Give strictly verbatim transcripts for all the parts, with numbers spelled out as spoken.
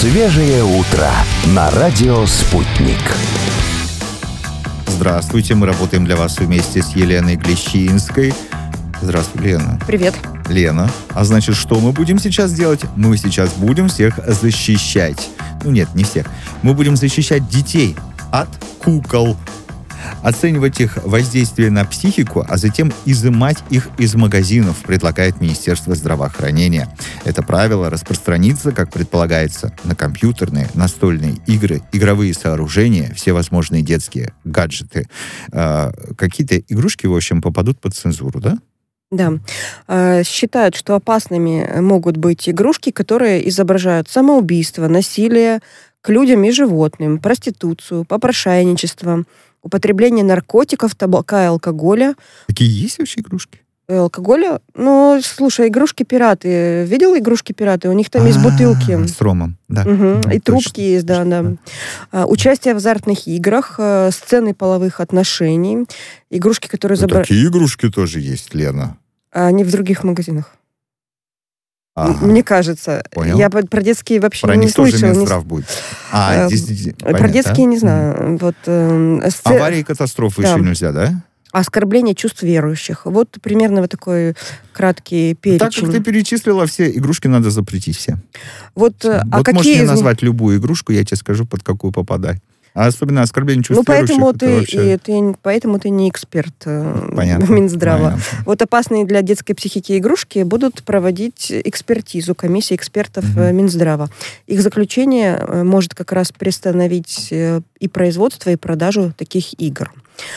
Свежее утро на радио «Спутник». Здравствуйте, мы работаем для вас вместе с Еленой Глещинской. Здравствуй, Лена. Привет. Лена, а значит, что мы будем сейчас делать? Мы сейчас будем всех защищать. Ну нет, не всех. Мы будем защищать детей от кукол. Оценивать их воздействие на психику, а затем изымать их из магазинов, предлагает Министерство здравоохранения. Это правило распространится, как предполагается, на компьютерные, настольные игры, игровые сооружения, все возможные детские гаджеты. Э, какие-то игрушки, в общем, попадут под цензуру, да? Да. Э, считают, что опасными могут быть игрушки, которые изображают самоубийство, насилие к людям и животным, проституцию, попрошайничество, употребление наркотиков, табака и алкоголя. Такие есть вообще игрушки? Алкоголя? Ну, слушай, игрушки-пираты. Видел игрушки-пираты? У них там есть бутылки. С ромом, да. Угу. И трубки есть, да, да. А, участие в азартных играх, а, сцены половых отношений, игрушки, которые... Ну, забра... Такие игрушки тоже есть, Лена. Они в других магазинах. Ага. Мне кажется. Понял. Я про детские вообще про не них слышала. тоже Минздрав будет. А, э, здесь, про понятно, детские да? не знаю. Вот, э, сце... Аварии и катастрофы Да. еще нельзя, да? Оскорбление чувств верующих. Вот примерно вот такой краткий перечень. Так как ты перечислила, все игрушки надо запретить все. Вот, а вот какие можешь мне из них- назвать любую игрушку, я тебе скажу, под какую попадай. А особенно оскорбление чувств Ну, поэтому верующих, ты, это вообще... и, ты, поэтому ты не эксперт э, Понятно, Минздрава. понятно. Вот опасные для детской психики игрушки будут проводить экспертизу комиссии экспертов Мгм. э, Минздрава. Их заключение э, может как раз приостановить э, и производство, и продажу таких игр.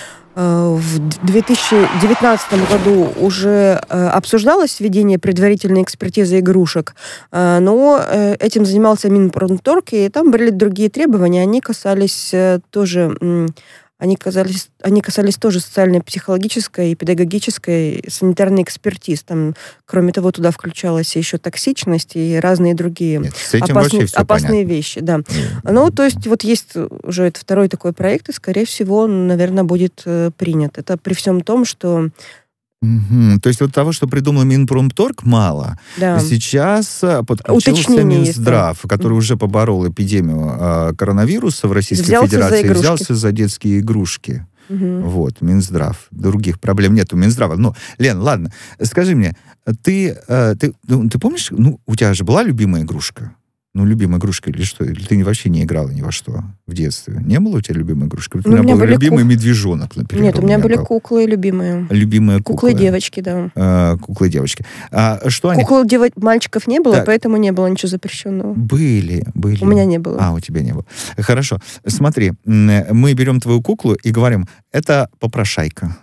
Э, В две тысячи девятнадцатом году уже э, обсуждалось введение предварительной экспертизы игрушек, э, но э, этим занимался Минпромторг, и там были другие требования. Они касались э, тоже, м, они касались, они касались тоже социальной, психологической и педагогической санитарной экспертиз. Там, кроме того, туда включалась еще токсичность и разные другие Нет, с этим опасные, вообще все опасные понятно. вещи. Да. Ну, Ну, то есть вот есть уже это второй такой проект, и, скорее всего, он, наверное, будет э, принят. Это при всем том, что... Мгм. То есть вот того, что придумал Минпромторг, мало. Да, Сейчас а, подключился Уточнение есть, Минздрав, да. который уже поборол эпидемию а, коронавируса в Российской Взялся за Федерации, игрушки. взялся за детские игрушки. мгм. Вот, Минздрав. Других проблем нет у Минздрава. Ну, Лен, ладно, скажи мне, ты, э, ты, ну, ты помнишь, ну, у тебя же была любимая игрушка? Ну, любимая игрушка или что? Или ты вообще не играла ни во что в детстве? Не было у тебя любимой игрушки? Вот Ну, у меня у меня был были любимый кук- медвежонок, например. Нет, у меня были был. куклы любимые. Любимая кукла. Куклы-девочки, да. Э, куклы-девочки. А что они... Кукол дева- мальчиков не было, Так. поэтому не было ничего запрещенного. Были, были. У меня не было. А, у тебя не было. Хорошо. Смотри, м, мы берем твою куклу и говорим, это попрошайка.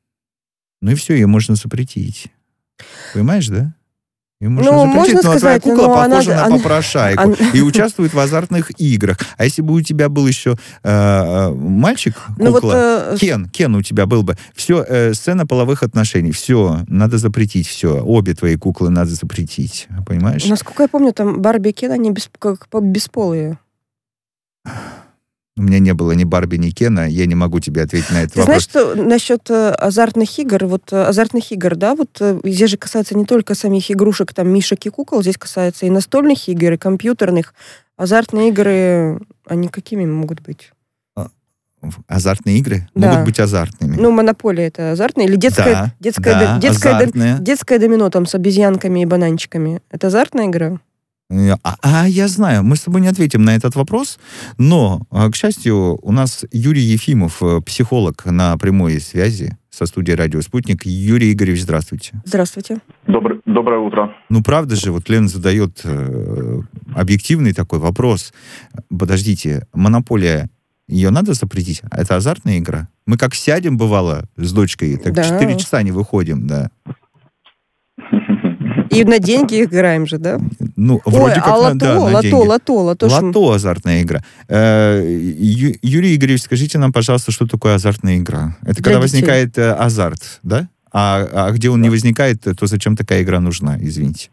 Ну и все, ее можно запретить. Понимаешь, да? Ее можно Ну, запретить, можно но твоя сказать, кукла но она- похожа на она- попрошайку она- и участвует в азартных играх. А если бы у тебя был еще э, э, мальчик, Ну, вот, кукла, э, Кен, Кен у тебя был бы, все, сцена половых отношений, все, надо запретить, все. Обе твои куклы надо запретить. Понимаешь? Насколько я помню, там Барби и Кен, они без, как, по- бесполые. У меня не было ни Барби, ни Кена, я не могу тебе ответить на этот Ты вопрос. знаешь, что насчет э, азартных игр, вот э, азартных игр, да, вот э, здесь же касается не только самих игрушек, там, мишек и кукол, здесь касается и настольных игр, и компьютерных. Азартные игры, они какими могут быть? Азартные игры Да. могут быть азартными. Ну, монополия это азартная? Или детская, да, детская, да, до- детская, до- азартные. детское домино там с обезьянками и бананчиками? Это азартная игра? А, а, я знаю, мы с тобой не ответим на этот вопрос, но, а, к счастью, у нас Юрий Ефимов, э, психолог, на прямой связи со студией «Радио Спутник». Юрий Игоревич, здравствуйте. Здравствуйте. Добр- Доброе утро. Ну, правда же, вот Лена задает э, объективный такой вопрос. Подождите, монополия, ее надо запретить? А это азартная игра? Мы как сядем, бывало, с дочкой, так Да. четыре часа не выходим, да. И на деньги играем же, да? Ну, Ой, вроде как а на, лото, да, на лото, деньги. лото, лото, шо- Лото азартная игра. Э, Ю- Юрий Игоревич, скажите нам, пожалуйста, что такое азартная игра? Это Для когда детей. возникает э, азарт, да? А, а где он не возникает, то зачем такая игра нужна? Извините.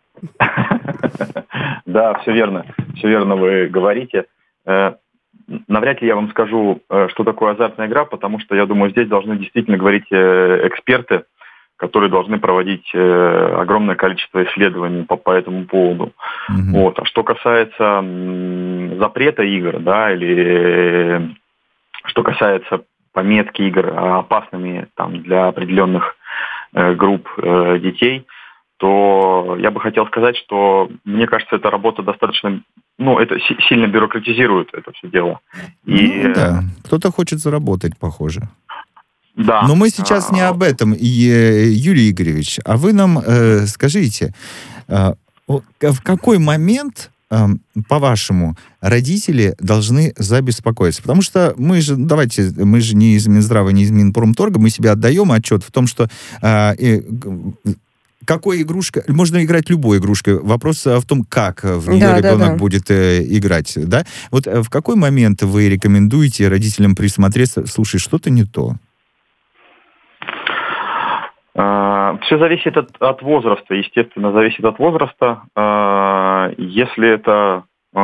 Да, все верно. Все верно вы говорите. Э, Навряд ли я вам скажу, э, что такое азартная игра, потому что, я думаю, здесь должны действительно говорить э, эксперты, которые должны проводить э, огромное количество исследований по, по этому поводу. Mm-hmm. Вот. А что касается м, запрета игр, да, или э, что касается пометки игр опасными там, для определенных э, групп э, детей, то я бы хотел сказать, что мне кажется, эта работа достаточно, ну, это си- сильно бюрократизирует это все дело. И, ну, да, кто-то хочет заработать, похоже. Да. Но мы сейчас не об этом, и, Юрий Игоревич, а вы нам э, скажите, э, в какой момент, э, по-вашему, родители должны забеспокоиться? Потому что мы же, давайте, мы же не из Минздрава, не из Минпромторга, мы себе отдаем отчет в том, что э, э, какой игрушка, можно играть любой игрушкой, вопрос в том, как в нее да, ребенок да, да. будет э, играть, да? Вот э, в какой момент вы рекомендуете родителям присмотреться, слушай, что-то не то? Все зависит от, от возраста, естественно, зависит от возраста. Если это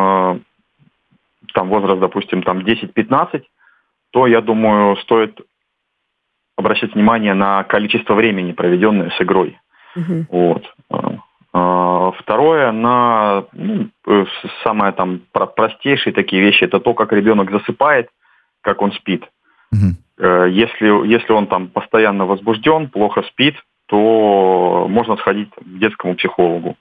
там возраст, допустим, там десять-пятнадцать, то, я думаю, стоит обращать внимание на количество времени, проведенное с игрой. Uh-huh. Вот. Второе, на ну, самые там простейшие такие вещи, это то, как ребенок засыпает, как он спит. Uh-huh. Если, если он там постоянно возбужден, плохо спит, то можно сходить к детскому психологу.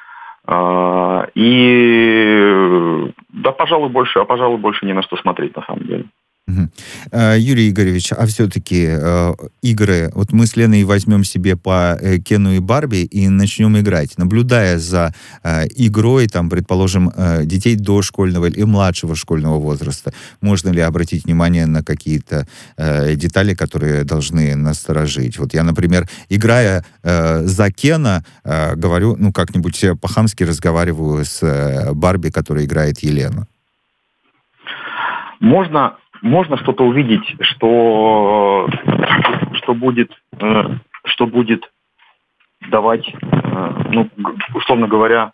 И да, пожалуй, больше, а пожалуй, больше не на что смотреть, на самом деле. Угу. Юрий Игоревич, а все-таки э, игры, вот мы с Леной возьмем себе по э, Кену и Барби и начнем играть, наблюдая за э, игрой, там, предположим, э, детей дошкольного или младшего школьного возраста, можно ли обратить внимание на какие-то э, детали, которые должны насторожить? Вот я, например, играя э, за Кена, э, говорю, ну, как-нибудь по-хамски разговариваю с э, Барби, которая играет Елену. Можно... Можно что-то увидеть, что, что, будет, что будет давать, ну, условно говоря,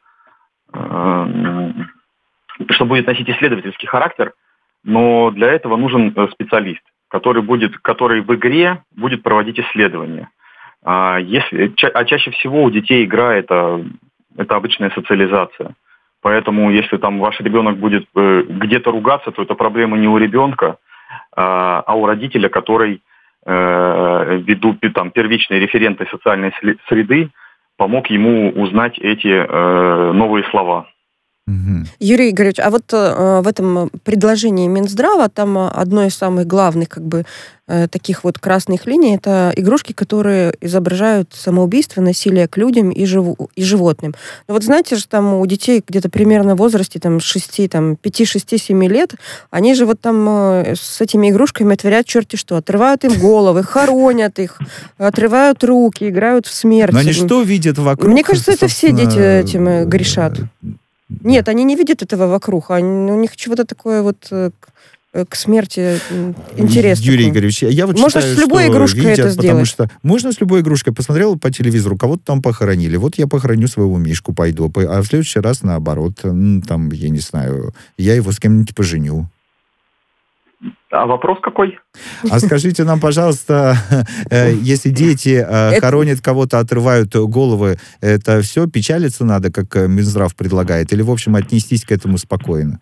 что будет носить исследовательский характер, но для этого нужен специалист, который, будет, который в игре будет проводить исследования. Если, а чаще всего у детей игра это, это обычная социализация. Поэтому, если там ваш ребенок будет э, где-то ругаться, то это проблема не у ребенка, э, а у родителя, который, э, ввиду там, первичной референтной социальной среды, помог ему узнать эти э, новые слова. Угу. Юрий Игоревич, а вот э, в этом предложении Минздрава там одно из самых главных как бы э, таких вот красных линий — это игрушки, которые изображают самоубийство, насилие к людям и, живу, и животным. Но вот знаете же, там у детей где-то примерно в возрасте там, шести, там, пяти, шести, семи лет, они же вот там э, с этими игрушками творят черти что, отрывают им головы, хоронят их, отрывают руки, играют в смерть. Но они что видят вокруг? Мне кажется, это все дети этим грешат. Нет, они не видят этого вокруг. Они, у них чего-то такое вот к, к смерти интересно. Юрий Игоревич, я вот можно считаю, с любой что игрушкой видят, это потому сделать. Что можно с любой игрушкой. Посмотрел по телевизору, кого-то там похоронили. Вот я похороню своего Мишку, пойду. А в следующий раз наоборот. Там, я не знаю, я его с кем-нибудь поженю. А вопрос какой? А скажите нам, пожалуйста, если дети хоронят кого-то, отрывают головы, это все печалиться надо, как Минздрав предлагает? Или, в общем, отнестись к этому спокойно?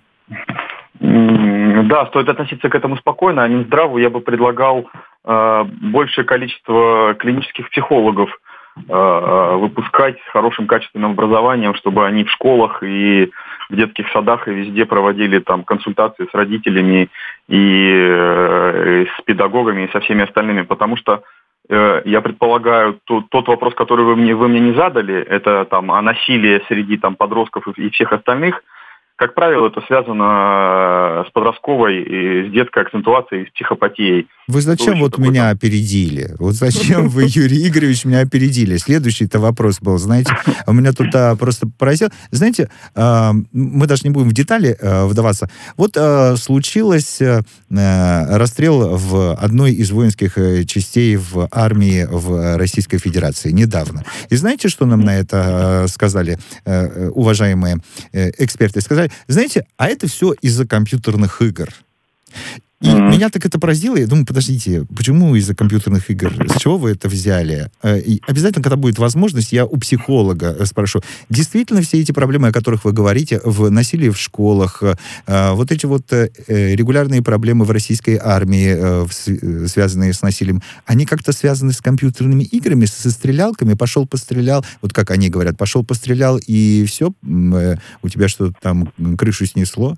Да, стоит относиться к этому спокойно. А Минздраву я бы предлагал большее количество клинических психологов выпускать с хорошим качественным образованием, чтобы они в школах и в детских садах и везде проводили там консультации с родителями и, э, с педагогами и со всеми остальными, потому что э, я предполагаю, тот, тот вопрос, который вы мне, вы мне не задали, это там о насилии среди там подростков и, и всех остальных. Как правило, это связано с подростковой и с детской акцентуацией, с психопатией. Вы зачем вот меня опередили? Вот зачем вы, Юрий Игоревич, меня опередили? Следующий-то вопрос был, знаете, у меня тут а, просто поразил. Знаете, а, мы даже не будем в детали а, вдаваться. Вот а, случилось а, расстрел в одной из воинских частей в армии в Российской Федерации недавно. И знаете, что нам на это а, сказали а, уважаемые а, эксперты? Сказали, знаете, а это все из-за компьютерных игр. И mm-hmm. меня так это поразило. Я думаю, подождите, почему из-за компьютерных игр? С чего вы это взяли? И обязательно, когда будет возможность, я у психолога спрошу. Действительно, все эти проблемы, о которых вы говорите, в насилии в школах, вот эти вот регулярные проблемы в российской армии, связанные с насилием, они как-то связаны с компьютерными играми, со стрелялками? Пошел, пострелял, вот как они говорят, пошел, пострелял, и все, у тебя что-то там крышу снесло?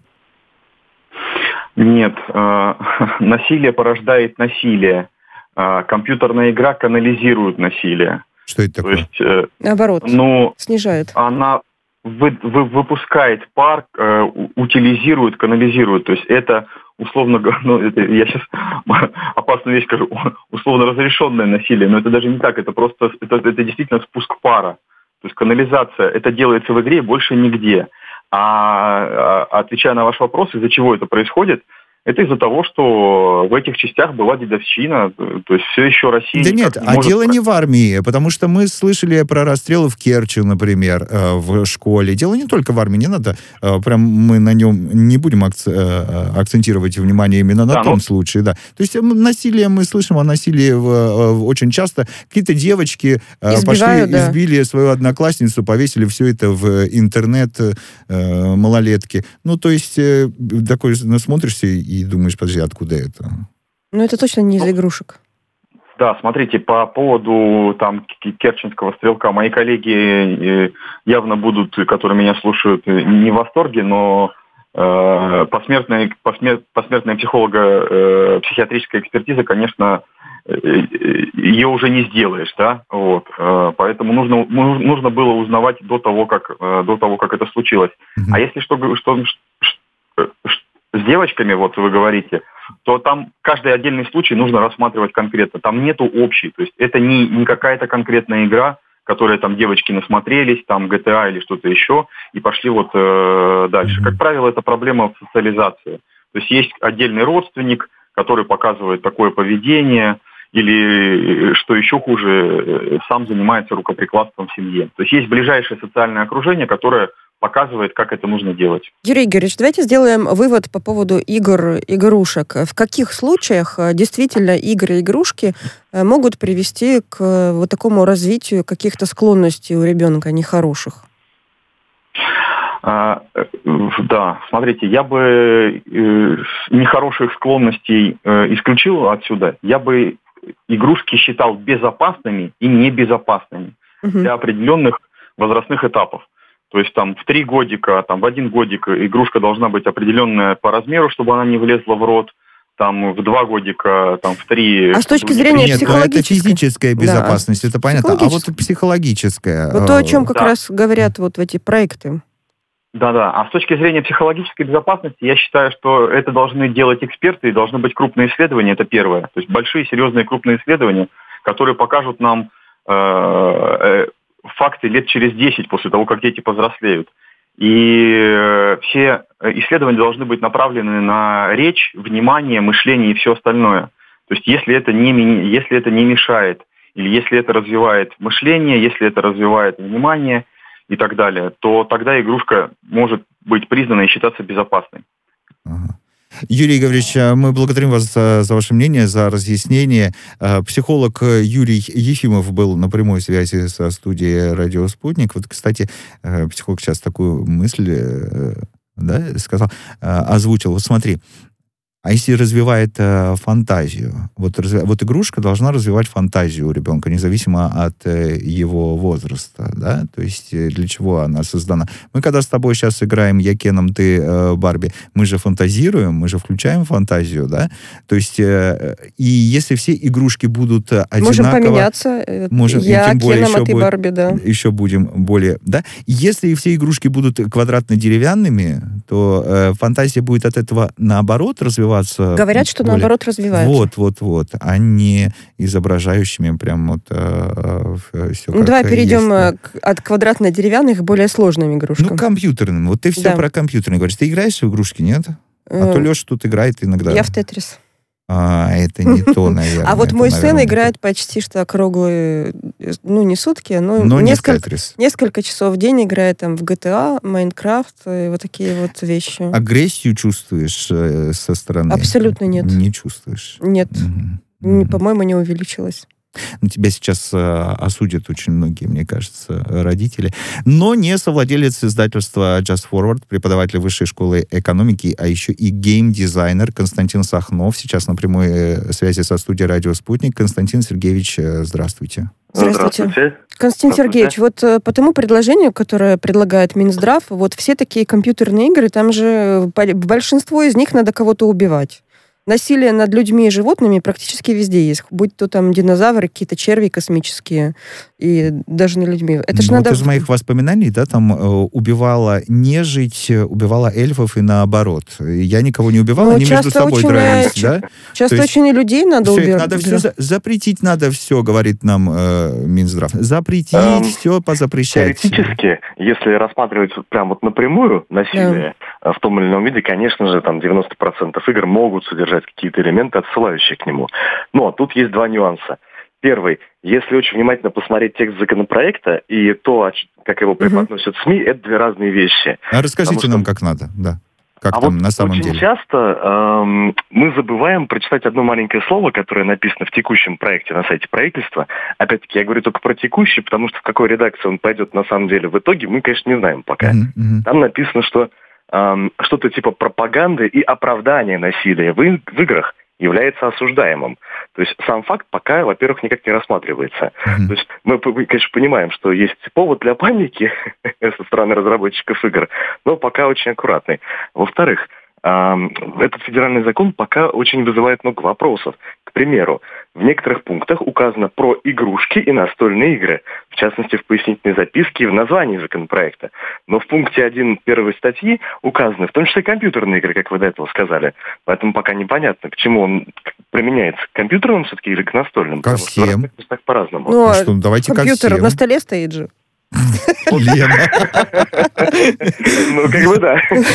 Нет, э, насилие порождает насилие. Э, компьютерная игра канализирует насилие. Что это такое? То есть, э, Наоборот, ну, снижает. Она вы, вы, выпускает пар, э, утилизирует, канализирует. То есть это условно, ну, это, я сейчас опасную вещь скажу, условно разрешенное насилие, но это даже не так, это просто, это, это действительно спуск пара. То есть канализация, это делается в игре, больше нигде. А, а отвечая на ваш вопрос, из-за чего это происходит, это из-за того, что в этих частях была дедовщина, то есть все еще Россия... Да нет, не а может... дело не в армии, потому что мы слышали про расстрелы в Керчи, например, в школе. Дело не только в армии, не надо, прям мы на нем не будем акцентировать внимание именно на да, том ну... случае, да. То есть насилие, мы слышим о насилии в, очень часто. Какие-то девочки Избиваю, пошли, да. избили свою одноклассницу, повесили все это в интернет, малолетки. Ну, то есть такой, смотришься и думаешь, подожди, откуда это? Ну, это точно не из игрушек. Да, смотрите, по поводу там керченского стрелка, мои коллеги явно будут, которые меня слушают, не в восторге, но э, посмертная, посмер, посмертная психолога, э, психиатрическая экспертиза, конечно, э, ее уже не сделаешь, да, вот, э, поэтому нужно, нужно было узнавать до того, как, э, до того, как это случилось. Mm-hmm. А если что, что, что с девочками, вот вы говорите, то там каждый отдельный случай нужно рассматривать конкретно. Там нету общей. То есть это не, не какая-то конкретная игра, которая там девочки насмотрелись, там джи ти эй или что-то еще, и пошли вот э, дальше. Как правило, это проблема в социализации. То есть есть отдельный родственник, который показывает такое поведение, или, что еще хуже, сам занимается рукоприкладством в семье. То есть есть ближайшее социальное окружение, которое показывает, как это нужно делать. Юрий Георгиевич, давайте сделаем вывод по поводу игр, игрушек. В каких случаях действительно игры и игрушки могут привести к вот такому развитию каких-то склонностей у ребенка нехороших? А, да, смотрите, я бы э, нехороших склонностей э, исключил отсюда. Я бы игрушки считал безопасными и небезопасными угу. для определенных возрастных этапов. То есть там в три годика, там в один годик игрушка должна быть определенная по размеру, чтобы она не влезла в рот. Там в два годика, там в три... А с точки зрения Нет, психологической... это физическая безопасность, да. это понятно. А вот психологическая... Вот то, о чем как да. раз говорят вот эти проекты. Да-да, а с точки зрения психологической безопасности, я считаю, что это должны делать эксперты, и должны быть крупные исследования, это первое. То есть большие, серьезные, крупные исследования, которые покажут нам... Э- факты лет через десять после того, как дети повзрослеют. И все исследования должны быть направлены на речь, внимание, мышление и все остальное. То есть если это не, если это не мешает, или если это развивает мышление, если это развивает внимание и так далее, то тогда игрушка может быть признана и считаться безопасной. Ага. Юрий Гаврилович, мы благодарим вас за, за ваше мнение, за разъяснение. Психолог Юрий Ефимов был на прямой связи со студией «Радио Спутник». Вот, кстати, психолог сейчас такую мысль, да, сказал, озвучил. Вот смотри, а если развивает э, фантазию? Вот, разви... вот игрушка должна развивать фантазию у ребенка, независимо от э, его возраста, да? То есть э, для чего она создана? Мы когда с тобой сейчас играем «Я Кеном, ты э, Барби», мы же фантазируем, мы же включаем фантазию, да? То есть, э, и если все игрушки будут одинаково... Можем поменяться. Можем, я Кеном, а ты Барби, да. Еще будем более... Да? Если все игрушки будут квадратно-деревянными, то э, фантазия будет от этого наоборот развиваться. Говорят, что более... наоборот развивается. Вот, вот, вот. А не изображающими прям вот э, э, все ну, как давай перейдем есть. К, от квадратно-деревянных к более сложным игрушкам. Ну, компьютерным. Вот ты все да. про компьютерные говоришь. Ты играешь в игрушки, нет? А то Леша тут играет иногда. Я в Тетрис. А, это не то, наверное. А вот мой сын играет почти что круглый ну, не сутки, но, но несколько, не Tetris. несколько часов в день играет там в джи ти эй, Майнкрафт и вот такие вот вещи. Агрессию чувствуешь э, со стороны? Абсолютно нет. Не чувствуешь? Нет. Угу. Не, по-моему, не увеличилось. Ну, тебя сейчас э, осудят очень многие, мне кажется, родители. Но не совладелец издательства Just Forward, преподаватель Высшей школы экономики, а еще и гейм-дизайнер Константин Сахнов. Сейчас на прямой связи со студией «Радио Спутник». Константин Сергеевич, здравствуйте. Здравствуйте. Здравствуйте. Константин Здравствуйте. Сергеевич, вот по тому предложению, которое предлагает Минздрав, вот все такие компьютерные игры, там же большинство из них надо кого-то убивать. Насилие над людьми и животными практически везде есть. Будь то там динозавры, какие-то черви космические, и даже на людьми. Это ж ну, надо... Из моих воспоминаний, да, там э, убивала нежить, убивала эльфов и наоборот. Я никого не убивала, ну, они между собой дрались, ч... да? Часто То есть очень и людей надо все, убивать. Надо все за... запретить, надо все, говорит нам э, Минздрав. Запретить, эм, все позапрещать. Теоретически, если рассматривать вот прям вот напрямую насилие да. в том или ином виде, конечно же, там девяносто процентов игр могут содержать какие-то элементы, отсылающие к нему. Но тут есть два нюанса. Первый, если очень внимательно посмотреть текст законопроекта и то, как его преподносят СМИ, это две разные вещи. А расскажите Потому нам, что... как надо, да. Как а там вот на самом очень деле? часто эм, мы забываем прочитать одно маленькое слово, которое написано в текущем проекте на сайте правительства. Опять-таки, я говорю только про текущий, потому что в какой редакции он пойдет на самом деле в итоге, мы, конечно, не знаем пока. Mm-hmm. Там написано, что эм, что-то типа пропаганды и оправдания насилия в, и- в играх является осуждаемым. То есть сам факт пока, во-первых, никак не рассматривается. Mm-hmm. То есть мы, конечно, понимаем, что есть повод для паники со стороны разработчиков игр, но пока очень аккуратный. Во-вторых, этот федеральный закон пока очень вызывает много вопросов. К примеру, в некоторых пунктах указано про игрушки и настольные игры, в частности, в пояснительной записке и в названии законопроекта. Но в пункте один первой статьи указаны, в том числе компьютерные игры, как вы до этого сказали. Поэтому пока непонятно, к чему он применяется, к компьютерным все-таки или к настольным. Ко всем. Что так по-разному. Ну, а что, давайте компьютер ко всем. на столе стоит же. Лена. Ну, как бы да.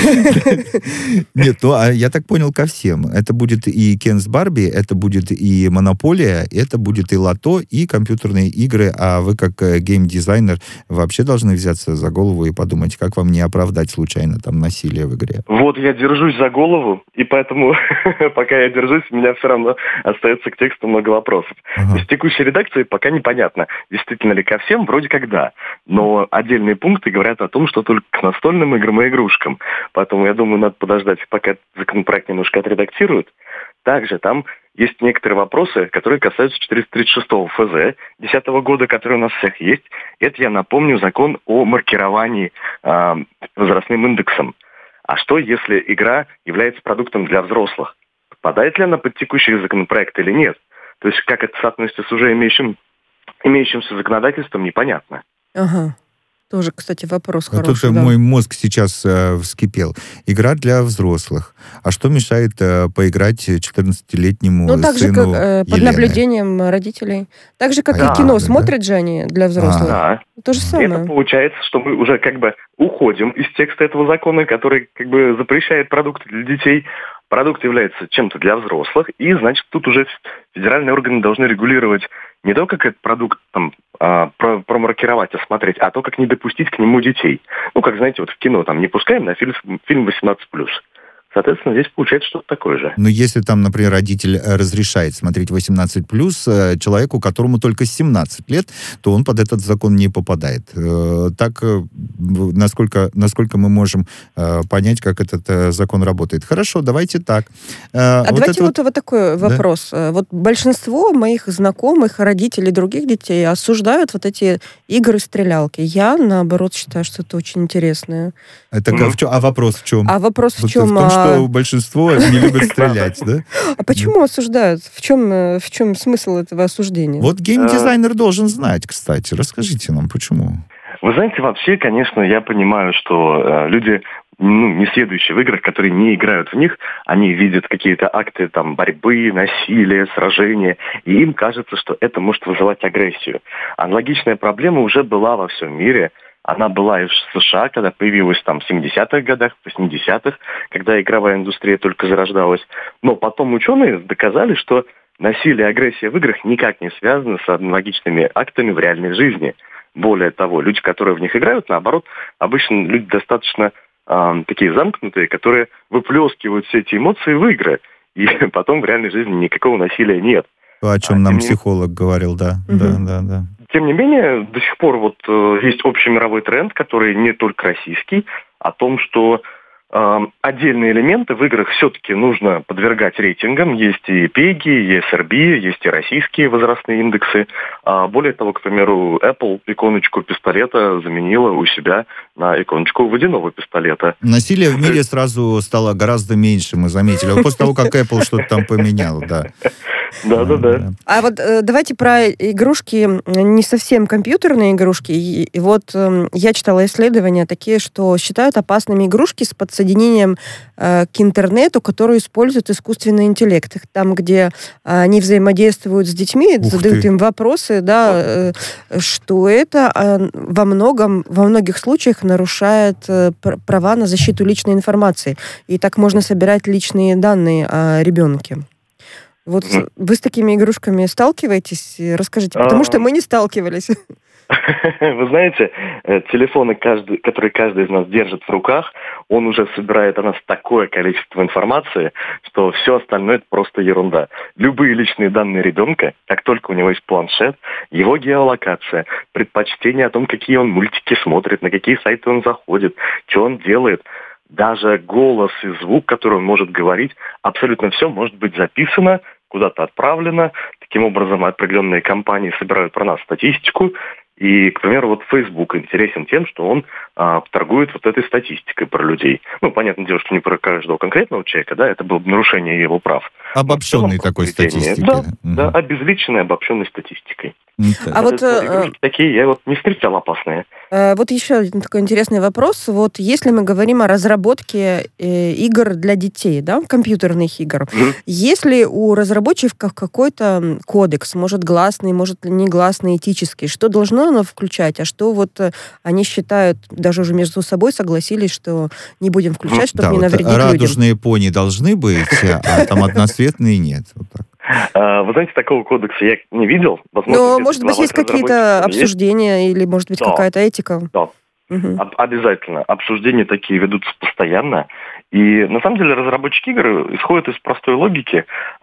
Нет, ну, а я так понял, ко всем. Это будет и Кен с Барби, это будет и Монополия, это будет и Лото, и компьютерные игры. А вы, как гейм-дизайнер, вообще должны взяться за голову и подумать, как вам не оправдать случайно там насилие в игре. Вот я держусь за голову, и поэтому, пока я держусь, у меня все равно остается к тексту много вопросов. Ага. То есть в текущей редакции пока непонятно, действительно ли ко всем, вроде как да. Но отдельные пункты говорят о том, что только к настольным играм и игрушкам. Поэтому, я думаю, надо подождать, пока законопроект немножко отредактируют. Также там есть некоторые вопросы, которые касаются четыреста тридцать шестого эф зэ две тысячи десятого года, который у нас всех есть. Это, я напомню, закон о маркировании э, возрастным индексом. А что, если игра является продуктом для взрослых? Попадает ли она под текущий законопроект или нет? То есть, как это соотносится с уже имеющим, имеющимся законодательством, непонятно. Ага. Тоже, кстати, вопрос а хороший. Тут да. мой мозг сейчас э, вскипел. Игра для взрослых. А что мешает э, поиграть четырнадцатилетнему ну, так же, сыну как э, под Елены? наблюдением родителей. Так же, как А, и кино. да, Смотрят же они для взрослых. Да. То же самое. Это получается, что мы уже как бы уходим из текста этого закона, который как бы запрещает продукты для детей. Продукт является чем-то для взрослых, и, значит, тут уже федеральные органы должны регулировать не то, как этот продукт там, а, про, промаркировать, осмотреть, а то, как не допустить к нему детей. Ну, как, знаете, вот в кино там не пускаем на фильм, фильм восемнадцать плюс. Соответственно, здесь получается что-то такое же. Но если там, например, родитель разрешает смотреть восемнадцать плюс человеку, которому только семнадцать лет, то он под этот закон не попадает. Так, насколько, насколько мы можем понять, как этот закон работает. Хорошо, давайте так. А вот давайте вот, вот вот такой да? вопрос. Вот большинство моих знакомых, родителей других детей осуждают вот эти игры-стрелялки. Я, наоборот, считаю, что это очень интересное. Это, mm-hmm. в чем, а вопрос в чем? А вопрос в вот чем? В том, что большинство не любят стрелять, да? А почему осуждают? В чем, в чем смысл этого осуждения? Вот геймдизайнер должен знать, кстати. Расскажите нам, почему? Вы знаете, вообще, конечно, я понимаю, что э, люди, ну, не следующие в играх, которые не играют в них, они видят какие-то акты там борьбы, насилия, сражения, и им кажется, что это может вызывать агрессию. Аналогичная проблема уже была во всем мире. Она была и в США, когда появилась там в семидесятых годах, в восьмидесятых, когда игровая индустрия только зарождалась. Но потом ученые доказали, что насилие, агрессия в играх никак не связаны с аналогичными актами в реальной жизни. Более того, люди, которые в них играют, наоборот, обычно люди достаточно э, такие замкнутые, которые выплескивают все эти эмоции в игры. И потом в реальной жизни никакого насилия нет. То, о чем а, нам тем психолог не... говорил, да. Угу. да, да, да. Тем не менее, до сих пор вот э, есть общемировой тренд, который не только российский, о том, что э, отдельные элементы в играх все-таки нужно подвергать рейтингам. Есть и пеги, и эс эр би, есть и российские возрастные индексы. А более того, к примеру, Apple иконочку пистолета заменила у себя на иконочку водяного пистолета. Насилие в мире сразу стало гораздо меньше, мы заметили. Вот после того, как Apple что-то там поменял, да. Да-да-да. А вот э, давайте про игрушки, не совсем компьютерные игрушки. И, и вот э, я читала исследования такие, что считают опасными игрушки с подсоединением э, к интернету, которые используют искусственный интеллект. Там, где э, они взаимодействуют с детьми, Ух задают ты. им вопросы, да, э, что это э, во многом, во многих случаях нарушает э, права на защиту личной информации. И так можно собирать личные данные о ребенке. Вот mm. вы с такими игрушками сталкиваетесь? Расскажите, потому что мы не сталкивались. Вы знаете, телефоны, каждый, которые каждый из нас держит в руках, он уже собирает о нас такое количество информации, что все остальное — это просто ерунда. Любые личные данные ребенка, как только у него есть планшет, его геолокация, предпочтение о том, какие он мультики смотрит, на какие сайты он заходит, что он делает, даже голос и звук, который он может говорить, абсолютно все может быть записано, куда-то отправлено. Таким образом, определенные компании собирают про нас статистику. И, к примеру, вот Facebook интересен тем, что он а, торгует вот этой статистикой про людей. Ну, понятное дело, что не про каждого конкретного человека, да, это было бы нарушение его прав. Обобщенной такой статистикой. Да, угу. да, обезличенной обобщенной статистикой. А вот э, такие я вот не встречал опасные. Э, вот еще один такой интересный вопрос. Вот если мы говорим о разработке э, игр для детей, да, компьютерных игр, mm-hmm. есть ли у разработчиков какой-то кодекс, может гласный, может негласный, этический, что должно оно включать, а что вот они считают, даже уже между собой согласились, что не будем включать, чтобы да, не вот навредить людям. Радужные пони должны быть, а там одноцветные нет. Вот так. Вы знаете, такого кодекса я не видел. Возможно, но, может быть, есть какие-то обсуждения есть? Или, может быть, да. какая-то этика? Да, угу. Об- обязательно. Обсуждения такие ведутся постоянно. И, на самом деле, разработчики игр исходят из простой логики,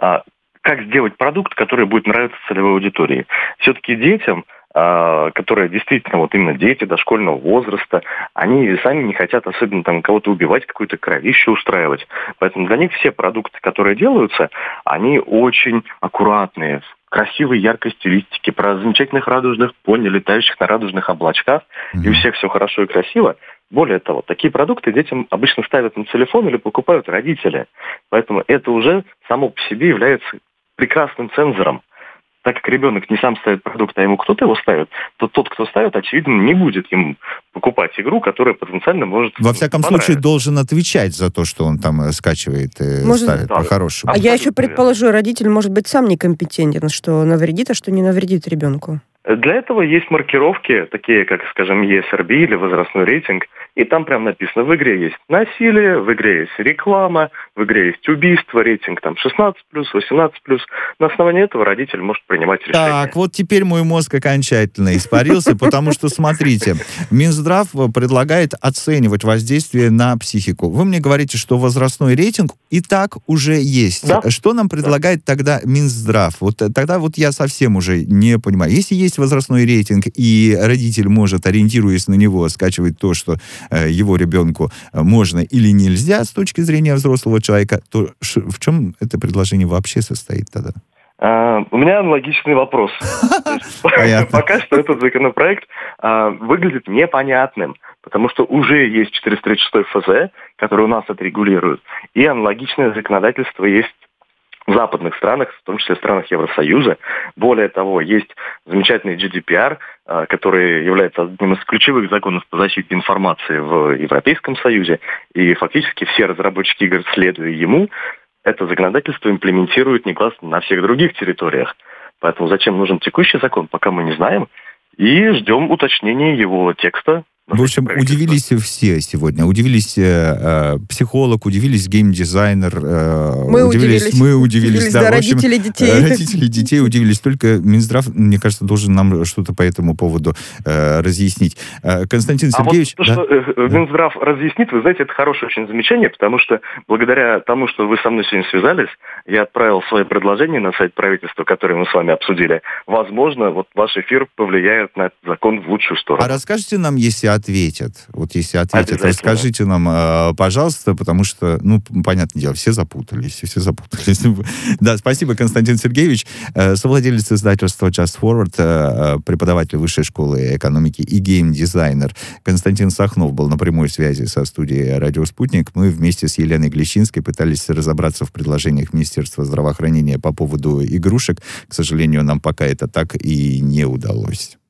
как сделать продукт, который будет нравиться целевой аудитории. Все-таки детям, которые действительно, вот именно дети дошкольного возраста, они сами не хотят особенно там кого-то убивать, какое-то кровище устраивать. Поэтому для них все продукты, которые делаются, они очень аккуратные, в красивой, яркой стилистике, про замечательных радужных пони, летающих на радужных облачках, mm-hmm. и у всех все хорошо и красиво. Более того, такие продукты детям обычно ставят на телефон или покупают родители. Поэтому это уже само по себе является прекрасным цензором. Так как ребенок не сам ставит продукт, а ему кто-то его ставит, то тот, кто ставит, очевидно, не будет ему покупать игру, которая потенциально может Во всяком случае, должен отвечать за то, что он там скачивает и может, ставит да, по-хорошему. А я еще предположу, родитель может быть сам некомпетентен, что навредит, а что не навредит ребенку. Для этого есть маркировки, такие как, скажем, и эс эр би или возрастной рейтинг, и там прям написано: в игре есть насилие, в игре есть реклама, в игре есть убийство, рейтинг там шестнадцать плюс, восемнадцать плюс. На основании этого родитель может принимать решение. Так, вот теперь мой мозг окончательно испарился, потому что, смотрите, Минздрав предлагает оценивать воздействие на психику. Вы мне говорите, что возрастной рейтинг и так уже есть. Да. Что нам предлагает да. тогда Минздрав? Вот тогда вот я совсем уже не понимаю. Если есть возрастной рейтинг, и родитель может, ориентируясь на него, скачивать то, что э, его ребенку можно или нельзя с точки зрения взрослого человека, то ш, в чем это предложение вообще состоит тогда? Uh, у меня аналогичный вопрос. Пока что этот законопроект uh, выглядит непонятным, потому что уже есть четыреста тридцать шестой эф зэ, который у нас отрегулирует, и аналогичное законодательство есть в западных странах, в том числе в странах Евросоюза. Более того, есть замечательный джи ди пи ар, который является одним из ключевых законов по защите информации в Европейском Союзе, и фактически все разработчики игр, следуя ему, это законодательство имплементируют негласно на всех других территориях. Поэтому зачем нужен текущий закон, пока мы не знаем, и ждем уточнения его текста В общем, удивились все сегодня. Удивились э, психолог, удивились геймдизайнер. Э, мы удивились. удивились. Мы удивились. удивились да, да, родители общем, детей. Родители детей удивились. Только Минздрав, мне кажется, должен нам что-то по этому поводу э, разъяснить. Э, Константин Сергеевич... А вот то, да? что э, Минздрав разъяснит, вы знаете, это хорошее очень замечание, потому что благодаря тому, что вы со мной сегодня связались, я отправил свои предложения на сайт правительства, которые мы с вами обсудили. Возможно, вот ваш эфир повлияет на этот закон в лучшую сторону. А расскажите нам, если ответят. Вот если ответят, расскажите нам, э, пожалуйста, потому что, ну, понятное дело, все запутались, все запутались. Да, спасибо, Константин Сергеевич, э, совладелец издательства Just Forward, э, преподаватель Высшей школы экономики и геймдизайнер Константин Сахнов был на прямой связи со студией «Радио Спутник». Мы вместе с Еленой Глещинской пытались разобраться в предложениях Министерства здравоохранения по поводу игрушек. К сожалению, нам пока это так и не удалось.